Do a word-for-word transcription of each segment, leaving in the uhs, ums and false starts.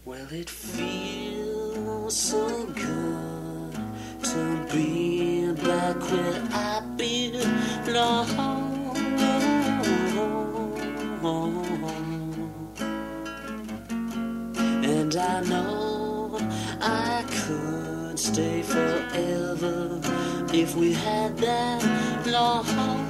Well, it feels so good to be back where I belong. And I know I could stay forever if we had that long.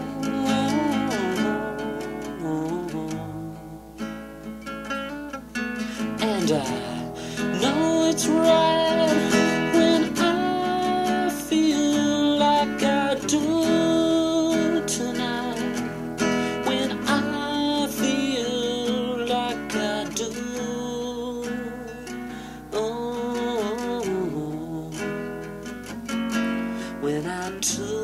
And I know it's right when I feel like I do tonight. When I feel like I do. Oh, when I took